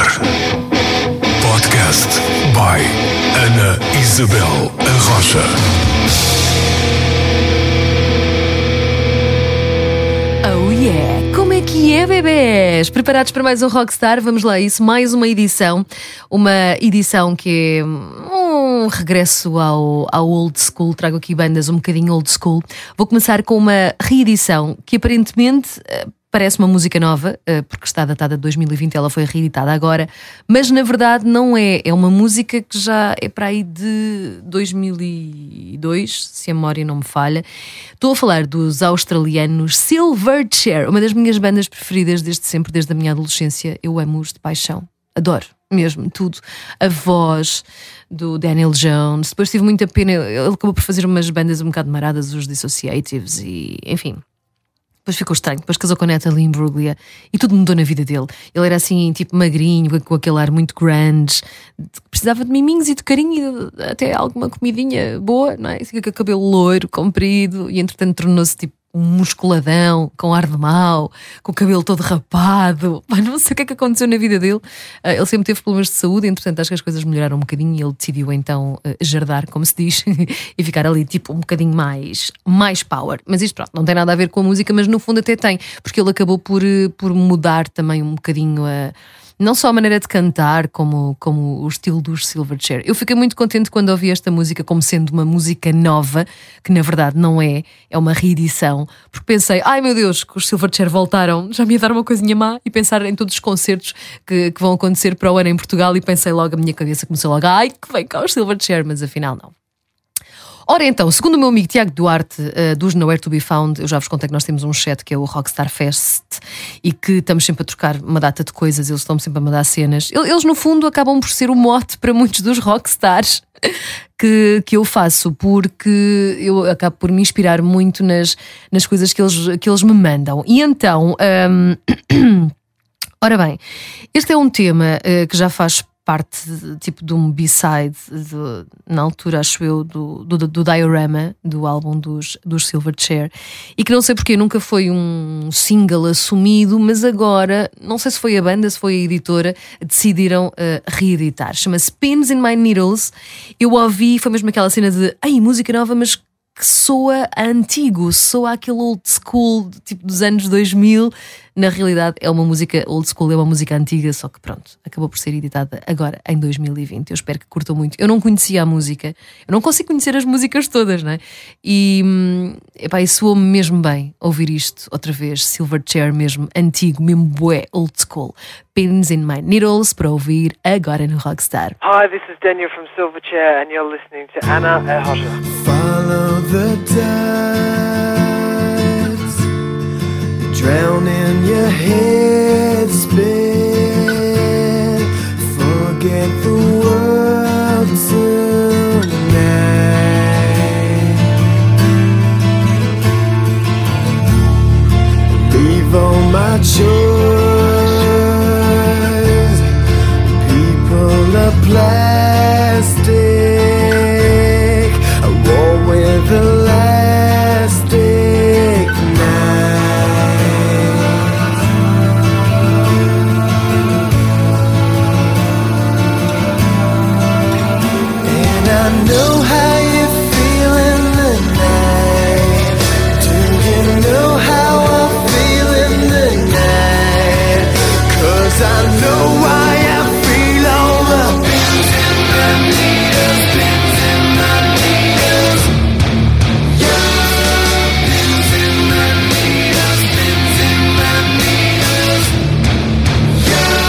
Rockstar. Podcast by Ana Isabel Arrocha. Oh yeah! Como é que é, bebés? Preparados para mais um Rockstar? Vamos lá, isso, mais uma edição. Uma edição que é um regresso ao old school. Trago aqui bandas um bocadinho old school. Vou começar com uma reedição que aparentemente parece uma música nova, porque está datada de 2020, ela foi reeditada agora, mas na verdade não é. É uma música que já é para aí de 2002, se a memória não me falha. Estou a falar dos australianos Silverchair, uma das minhas bandas preferidas desde sempre, desde a minha adolescência. Eu amo-os de paixão, adoro mesmo tudo. A voz do Daniel Jones. Depois tive muita pena, ele acabou por fazer umas bandas um bocado maradas, os Dissociatives e enfim. Depois ficou estranho, depois casou com a Natalie Imbruglia e tudo mudou na vida dele. Ele era assim, tipo magrinho, com aquele ar muito grunge, precisava de miminhos e de carinho e até alguma comidinha boa, não é? Assim, com o cabelo loiro, comprido, e entretanto tornou-se tipo um musculadão, com ar de mau, com o cabelo todo rapado. Mas não sei o que é que aconteceu na vida dele. Ele sempre teve problemas de saúde, entretanto acho que as coisas melhoraram um bocadinho e ele decidiu então jardar, como se diz, e ficar ali tipo um bocadinho mais power. Mas isto pronto, não tem nada a ver com a música, mas no fundo até tem, porque ele acabou por mudar também um bocadinho não só a maneira de cantar, como o estilo dos Silverchair. Eu fiquei muito contente quando ouvi esta música como sendo uma música nova, que na verdade não é uma reedição, porque pensei, ai meu Deus, que os Silverchair voltaram, já me ia dar uma coisinha má, e pensar em todos os concertos que vão acontecer para o ano em Portugal, e pensei logo, a minha cabeça começou logo, ai que vem cá os Silverchair, mas afinal não. Ora então, segundo o meu amigo Tiago Duarte, dos Nowhere to be Found, eu já vos contei que nós temos um chat que é o Rockstar Fest e que estamos sempre a trocar uma data de coisas, eles estão sempre a mandar cenas. Eles no fundo acabam por ser o mote para muitos dos rockstars que eu faço, porque eu acabo por me inspirar muito nas coisas que eles me mandam. E então, ora bem, este é um tema que já faz parte tipo de um B-side na altura, acho eu, do Diorama, do álbum dos Silverchair, e que não sei porque nunca foi um single assumido, mas agora, não sei se foi a banda, se foi a editora, decidiram reeditar. Chama-se Pins in My Needles. Eu ouvi, foi mesmo aquela cena de ai, música nova, mas que soa antigo, soa aquele old school tipo dos anos 2000. Na realidade é uma música old school, é uma música antiga, só que pronto, acabou por ser editada agora em 2020. Eu espero que curtam muito. Eu não conhecia a música, eu não consigo conhecer as músicas todas, não é? E soou-me mesmo bem ouvir isto outra vez. Silverchair mesmo, antigo, mesmo bué, old school. Pins in My Needles, para ouvir agora no Rockstar. Hi, this is Daniel from Silverchair and you're listening to Ana Arrocha. Follow the tides, drown in your head spin, forget the world tonight, leave all my chores, people are plastic, a war with elastic knives. And I know how you feel in the night. Do you know how I feel in the night? 'Cause I know why I feel all the pins in my needles, pins in my needles. Yeah, pins in my needles, pins in my needles. Yeah.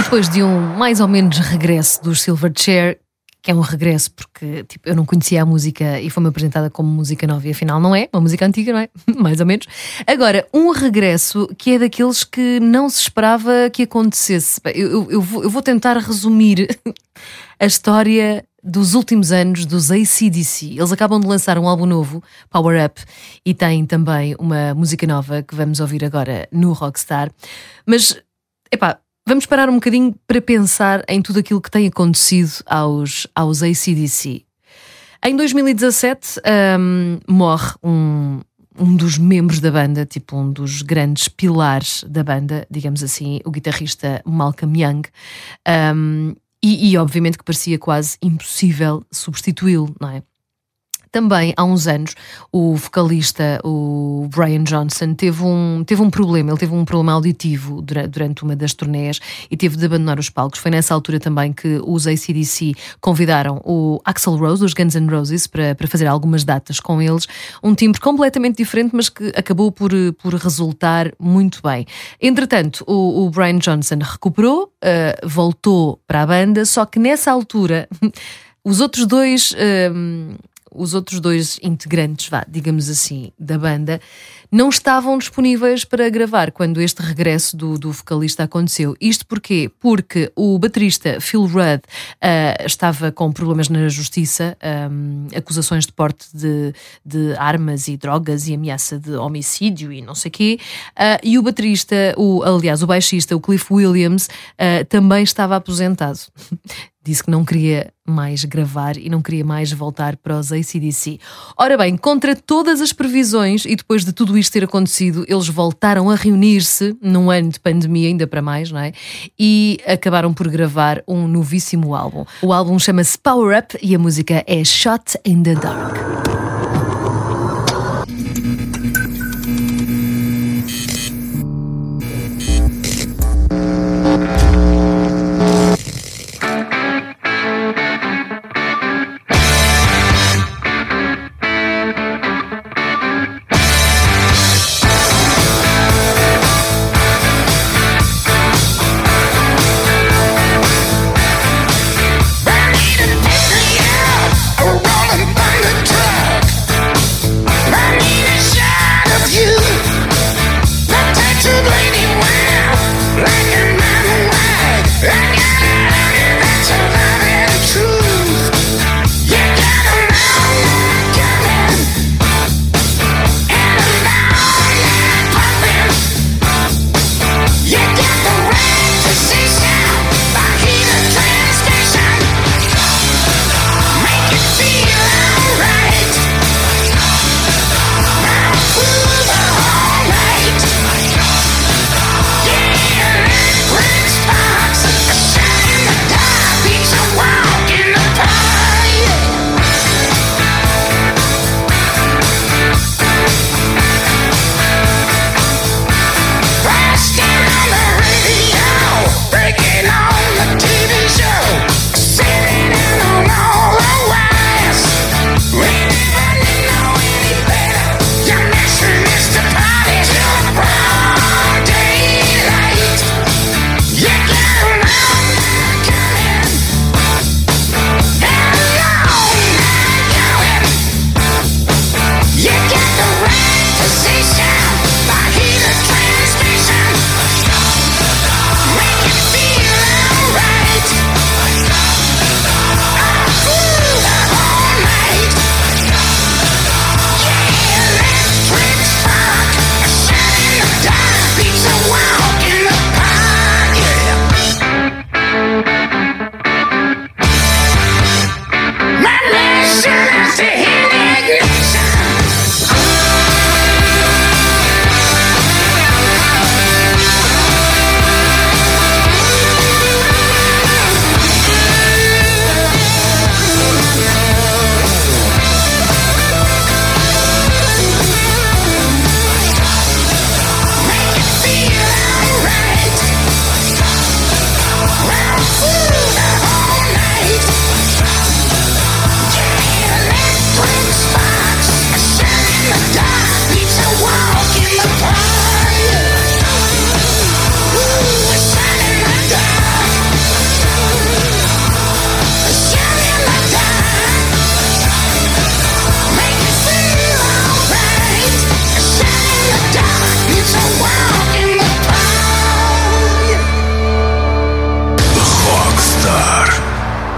depois de um mais ou menos regresso dos Silverchair, que é um regresso porque tipo, eu não conhecia a música e foi-me apresentada como música nova e afinal não é, uma música antiga, não é? Mais ou menos. Agora, um regresso que é daqueles que não se esperava que acontecesse. Eu vou tentar resumir a história dos últimos anos dos AC/DC. Eles acabam de lançar um álbum novo, Power Up, e têm também uma música nova que vamos ouvir agora no Rockstar. Mas, epá, vamos parar um bocadinho para pensar em tudo aquilo que tem acontecido aos AC/DC. Em 2017 morre um dos membros da banda, tipo um dos grandes pilares da banda, digamos assim, o guitarrista Malcolm Young. E obviamente que parecia quase impossível substituí-lo, não é? Também, há uns anos, o vocalista, o Brian Johnson, teve um problema. Ele teve um problema auditivo durante uma das turnés e teve de abandonar os palcos. Foi nessa altura também que os AC/DC convidaram o Axl Rose, dos Guns N' Roses, para fazer algumas datas com eles. Um timbre completamente diferente, mas que acabou por resultar muito bem. Entretanto, o Brian Johnson recuperou, voltou para a banda, só que nessa altura os outros dois integrantes, digamos assim, da banda, não estavam disponíveis para gravar quando este regresso do vocalista aconteceu. Isto porquê? Porque o baterista Phil Rudd estava com problemas na justiça, acusações de porte de armas e drogas e ameaça de homicídio e não sei o quê, e o baterista, o baixista, o Cliff Williams, também estava aposentado. Disse que não queria mais gravar e não queria mais voltar para os AC/DC. Ora bem, contra todas as previsões e depois de tudo isto ter acontecido, eles voltaram a reunir-se num ano de pandemia, ainda para mais, não é? E acabaram por gravar um novíssimo álbum. O álbum chama-se Power Up e a música é Shot in the Dark. Rolling thunder.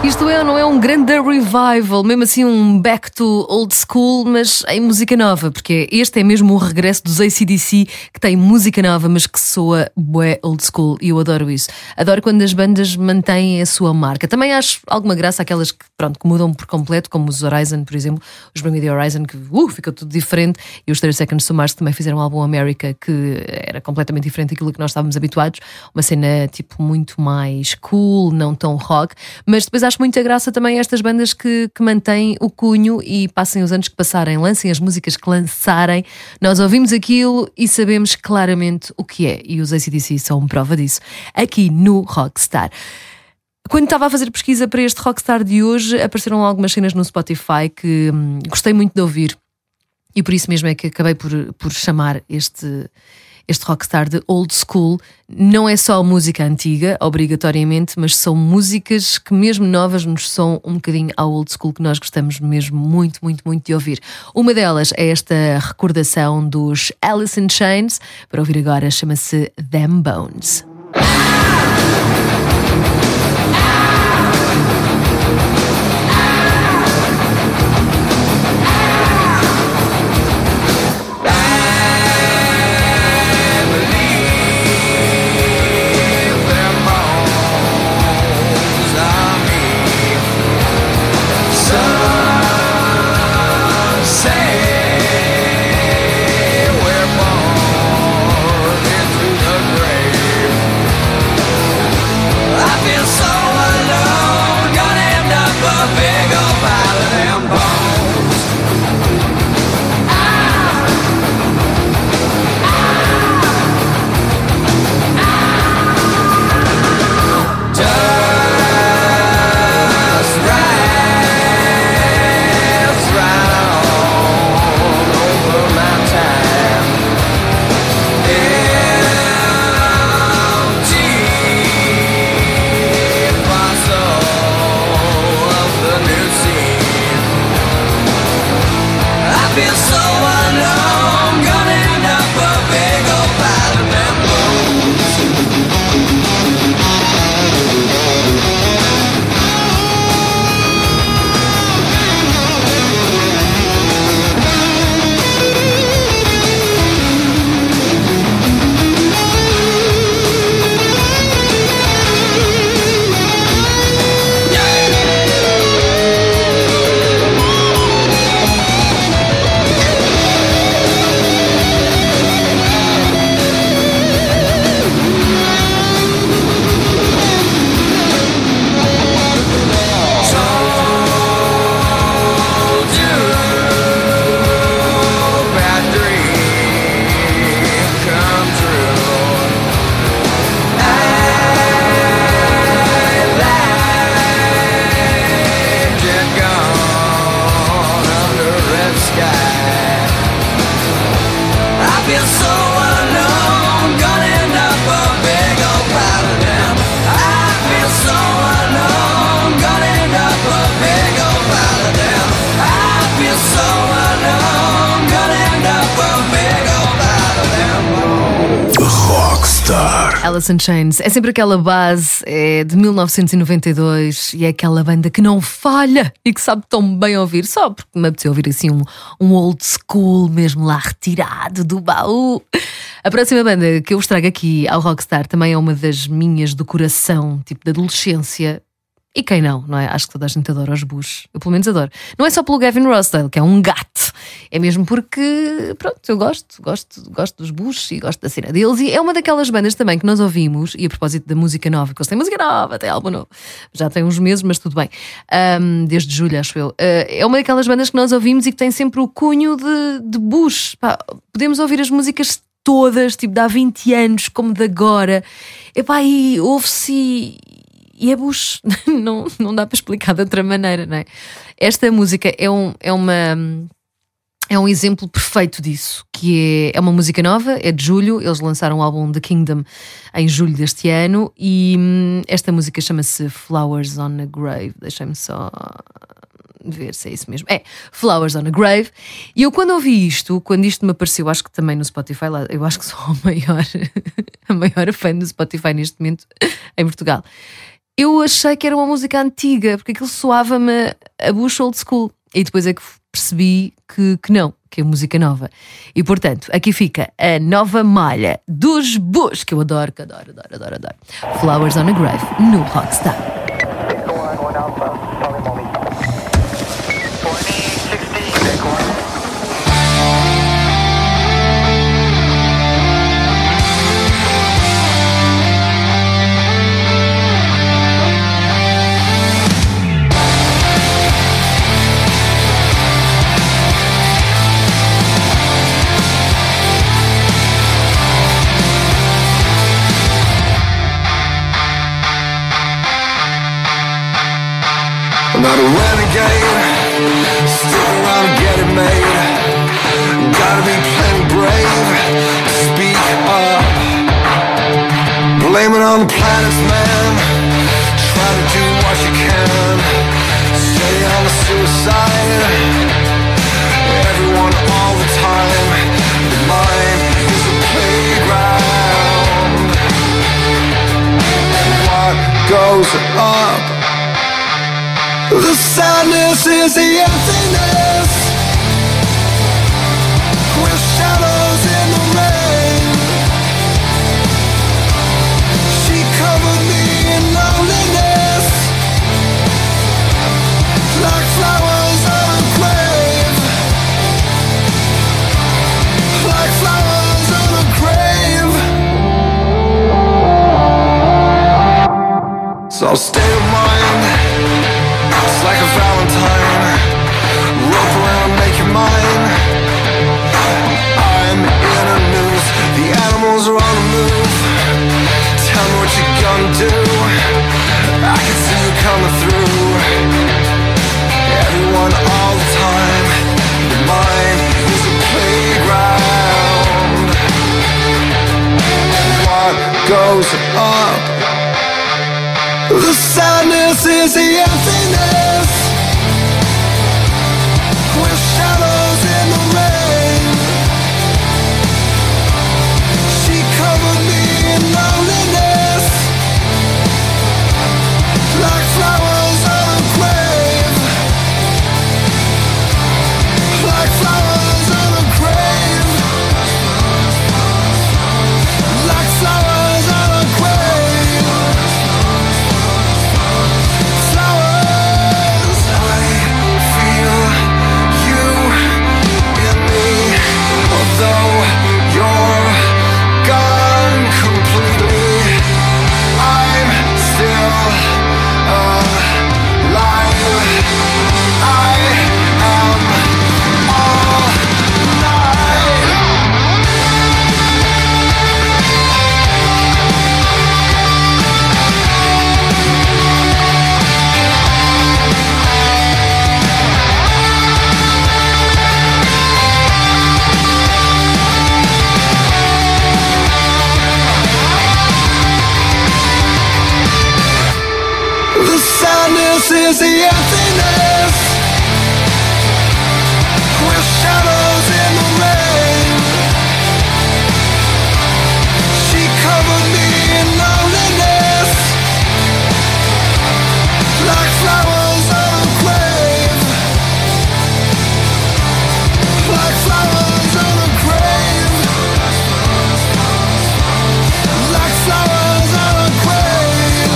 Isto é ou não é um grande revival, mesmo assim um back to old school, mas em música nova, porque este é mesmo o regresso dos AC/DC, que tem música nova, mas que soa bué old school, e eu adoro isso. Adoro quando as bandas mantêm a sua marca. Também acho alguma graça aquelas que, pronto, que mudam por completo, como os Horizon, por exemplo, os Bring Me The Horizon, que ficou tudo diferente, e os 30 Seconds to Mars, que também fizeram um álbum America, que era completamente diferente daquilo que nós estávamos habituados, uma cena tipo muito mais cool, não tão rock, mas depois acho muita graça também estas bandas que mantêm o cunho e passem os anos que passarem, lancem as músicas que lançarem, nós ouvimos aquilo e sabemos claramente o que é, e os AC/DC são prova disso, aqui no Rockstar. Quando estava a fazer pesquisa para este Rockstar de hoje, apareceram algumas cenas no Spotify que gostei muito de ouvir, e por isso mesmo é que acabei por chamar este Rockstar de Old School. Não é só música antiga, obrigatoriamente, mas são músicas que mesmo novas nos são um bocadinho ao Old School, que nós gostamos mesmo muito, muito, muito de ouvir. Uma delas é esta recordação dos Alice in Chains. Para ouvir agora chama-se Them Bones. Alice in Chains, é sempre aquela base, é de 1992 e é aquela banda que não falha e que sabe tão bem ouvir, só porque me apeteceu ouvir assim um old school mesmo lá retirado do baú. A próxima banda que eu vos trago aqui ao Rockstar também é uma das minhas do coração, tipo de adolescência. E quem não é? Acho que toda a gente adora os Bush. Eu pelo menos adoro. Não é só pelo Gavin Rossdale, que é um gato. É mesmo porque, pronto, eu gosto dos Bush e gosto da cena deles. E é uma daquelas bandas também que nós ouvimos. E a propósito da música nova, que eles têm música nova, tem álbum novo. Já tem uns meses, mas tudo bem. Desde julho, acho eu. É uma daquelas bandas que nós ouvimos e que tem sempre o cunho de Bush. Pá, podemos ouvir as músicas todas, tipo de há 20 anos, como de agora. Epá, e ouve-se e é Bush. Não dá para explicar de outra maneira, não é? Esta música é um exemplo perfeito disso, que é uma música nova, é de julho, eles lançaram o álbum The Kingdom em julho deste ano e esta música chama-se Flowers on a Grave. Deixem-me só ver se é isso mesmo. É Flowers on a Grave. E eu quando ouvi isto, quando isto me apareceu, acho que também no Spotify, lá, eu acho que sou a maior fã do Spotify neste momento em Portugal. Eu achei que era uma música antiga, porque aquilo soava-me a Bush Old School. E depois é que percebi que não, que é música nova. E portanto, aqui fica a nova malha dos Bush, que eu adoro, adoro. Flowers on a Grave, no Rockstar. I'm not a renegade, stick around and get it made. Gotta be plenty brave, speak up. Blame it on the planets, man. Try to do what you can. Steady on the suicide. Everyone all the time. The mind is a playground. And what goes up? The sadness is the emptiness, with shadows in the rain. She covered me in loneliness, like flowers on a grave. Like flowers on a grave. So stay of mind. It's like a Valentine, rope around, make it mine. I'm in a noose, the animals are on the move. Tell me what you're gonna do, I can see you coming through. Everyone all the time, the mind is a playground. And what goes up? The sadness is the emptiness, with shadows in the rain. She covered me in loneliness, like flowers on a grave. Like flowers on a grave. Like flowers on a grave. Is the emptiness, with shadows in the rain. She covered me in loneliness, like flowers on a grave. Like flowers on a grave. Like flowers on a grave.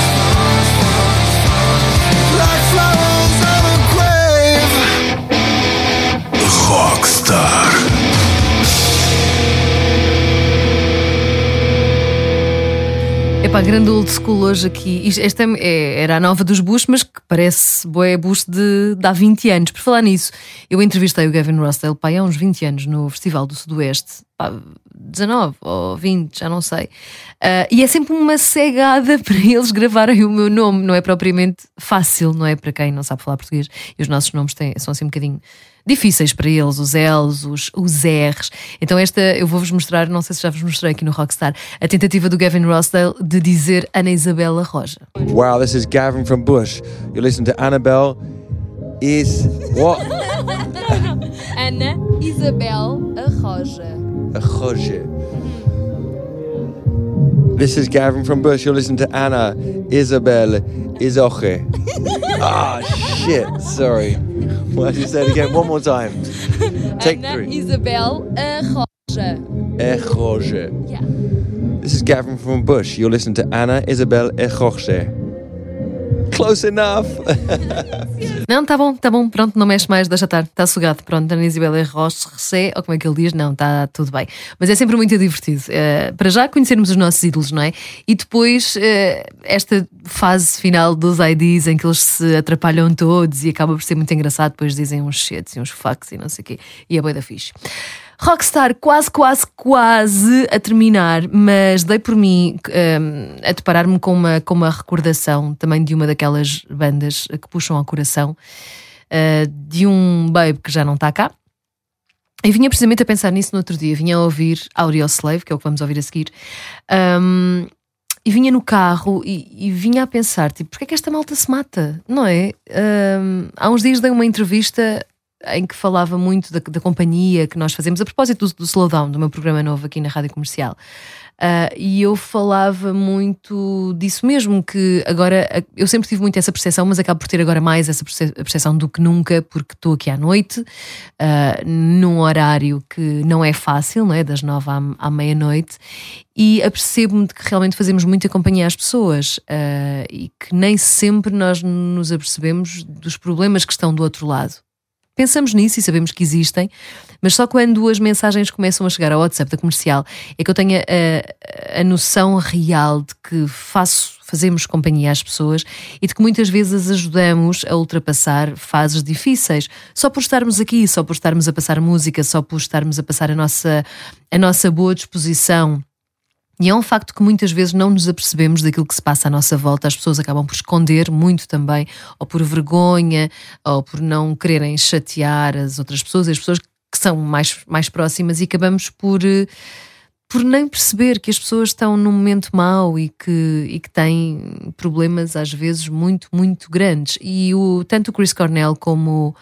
Like flowers on a grave. Rockstar. Epá, grande old school hoje aqui. Esta era a nova dos Bush, mas que parece bué Bush de há 20 anos. Por falar nisso, eu entrevistei o Gavin Rossdale há uns 20 anos no Festival do Sudoeste. 19 ou 20, já não sei. E é sempre uma cegada para eles gravarem o meu nome. Não é propriamente fácil, não é? Para quem não sabe falar português. E os nossos nomes são assim um bocadinho difíceis para eles, os L's, os R's. Então esta eu vou-vos mostrar, não sei se já vos mostrei aqui no Rockstar, a tentativa do Gavin Rossdale de dizer Ana Isabela Roja. Wow, this is Gavin from Bush. You listen to Annabelle is what? Ana Isabel a Roja. A Roja. This is Gavin from Bush. You're listening to Anna Isabel Izoche. Ah, shit. Sorry. Why did you say it again? One more time. Take Ana 3. Isabel Arroja. Echoge. Yeah. This is Gavin from Bush. You're listening to Anna Isabel Echoge. Close enough. Não, tá bom, pronto, não mexe mais, deixa estar, está sugado, pronto, Ana Isabel Arroja, ou como é que ele diz? Não, está tudo bem. Mas é sempre muito divertido. Para já conhecermos os nossos ídolos, não é? E depois esta fase final dos IDs em que eles se atrapalham todos e acaba por ser muito engraçado, depois dizem uns shits e uns fucks e não sei o quê, e é bué da fixe. Rockstar quase a terminar, mas dei por mim a deparar-me com uma recordação também de uma daquelas bandas que puxam ao coração, de um babe que já não está cá. E vinha precisamente a pensar nisso no outro dia. Vinha a ouvir Audioslave, que é o que vamos ouvir a seguir, e vinha no carro e vinha a pensar, tipo, porque é que esta malta se mata, não é? Há uns dias dei uma entrevista em que falava muito da companhia que nós fazemos, a propósito do Slowdown, do meu programa novo aqui na Rádio Comercial. E eu falava muito disso mesmo, que agora eu sempre tive muito essa percepção, mas acabo por ter agora mais essa percepção do que nunca, porque estou aqui à noite, num horário que não é fácil, não é? Das 9 à meia-noite, e apercebo-me de que realmente fazemos muita companhia às pessoas, e que nem sempre nós nos apercebemos dos problemas que estão do outro lado. Pensamos nisso e sabemos que existem, mas só quando as mensagens começam a chegar ao WhatsApp da Comercial é que eu tenho a noção real de que fazemos companhia às pessoas e de que muitas vezes as ajudamos a ultrapassar fases difíceis, só por estarmos aqui, só por estarmos a passar música, só por estarmos a passar a nossa boa disposição. E é um facto que muitas vezes não nos apercebemos daquilo que se passa à nossa volta. As pessoas acabam por esconder muito também, ou por vergonha, ou por não quererem chatear as outras pessoas, as pessoas que são mais próximas, e acabamos por nem perceber que as pessoas estão num momento mau e que têm problemas às vezes muito, muito grandes. E tanto o Chris Cornell como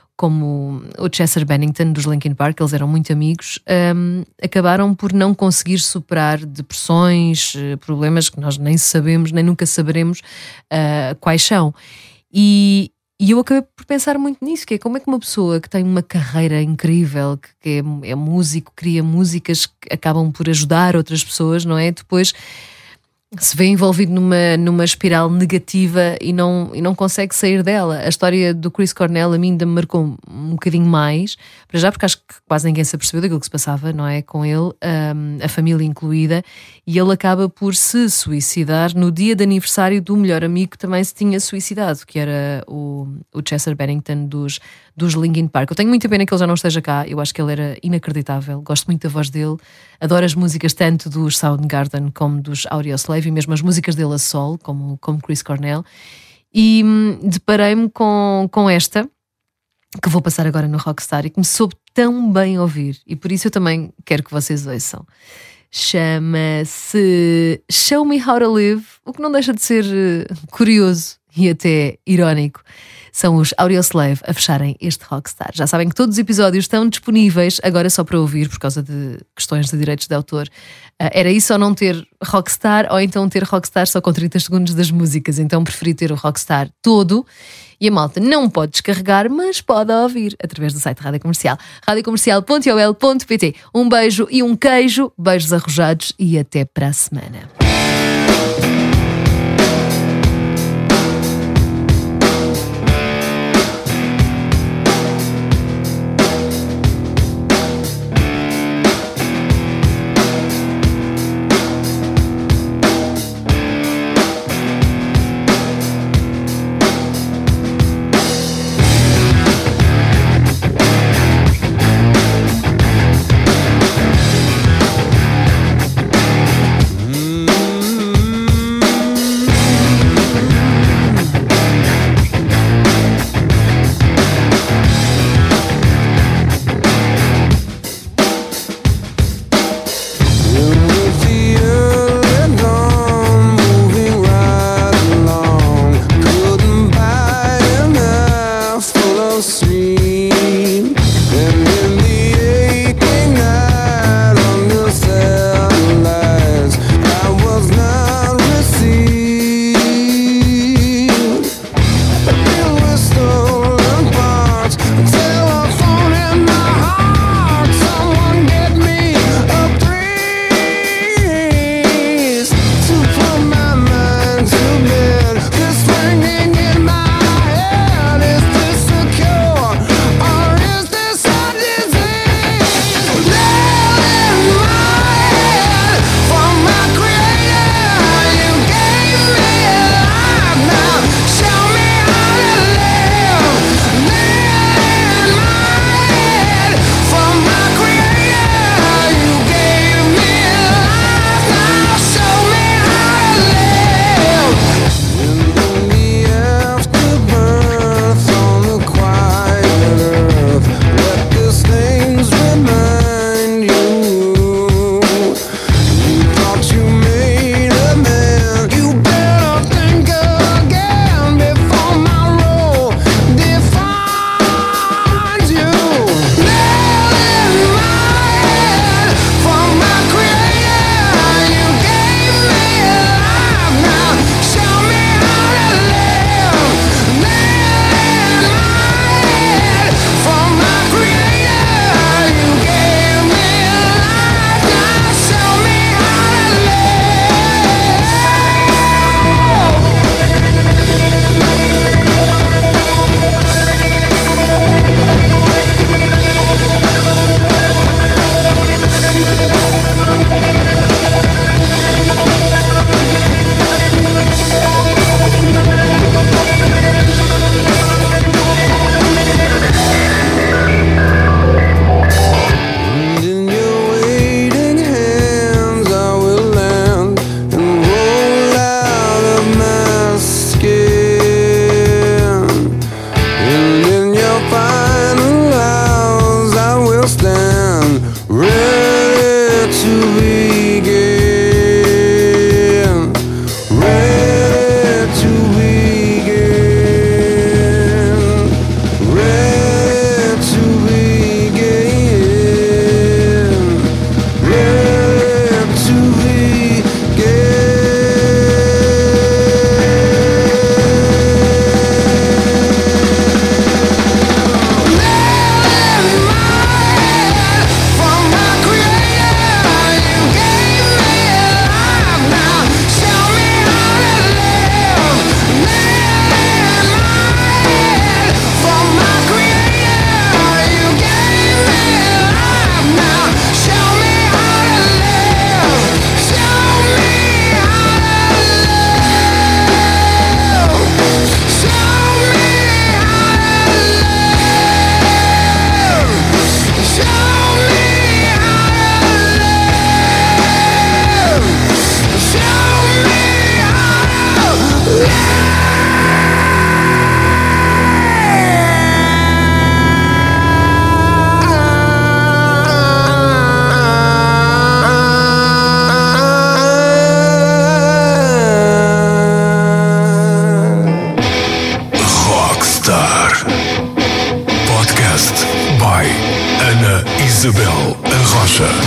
o Chester Bennington dos Linkin Park, eles eram muito amigos, acabaram por não conseguir superar depressões, problemas que nós nem sabemos, nem nunca saberemos quais são. E eu acabei por pensar muito nisso, que é como é que uma pessoa que tem uma carreira incrível, que é músico, cria músicas que acabam por ajudar outras pessoas, não é? Depois se vê envolvido numa espiral negativa e não consegue sair dela. A história do Chris Cornell a mim ainda me marcou um bocadinho mais, para já, porque acho que quase ninguém se apercebeu daquilo que se passava, não é? Com ele, a família incluída, e ele acaba por se suicidar no dia de aniversário do melhor amigo que também se tinha suicidado, que era o Chester Bennington dos Linkin Park. Eu tenho muita pena que ele já não esteja cá, eu acho que ele era inacreditável, gosto muito da voz dele, adoro as músicas tanto dos Soundgarden como dos Audioslave, e mesmo as músicas dele a solo, como Chris Cornell, e deparei-me com esta, que vou passar agora no Rockstar, e que me soube tão bem ouvir, e por isso eu também quero que vocês ouçam. Chama-se Show Me How to Live, o que não deixa de ser curioso e até irónico. São os Audioslave a fecharem este Rockstar. Já sabem que todos os episódios estão disponíveis agora só para ouvir por causa de questões de direitos de autor. Era isso ou não ter Rockstar, ou então ter Rockstar só com 30 segundos das músicas. Então preferi ter o Rockstar todo, e a malta não pode descarregar, mas pode ouvir através do site da Rádio Comercial, radiocomercial.ol.pt. Um beijo e um queijo, beijos arrojados e até para a semana. Isabel Arrocha.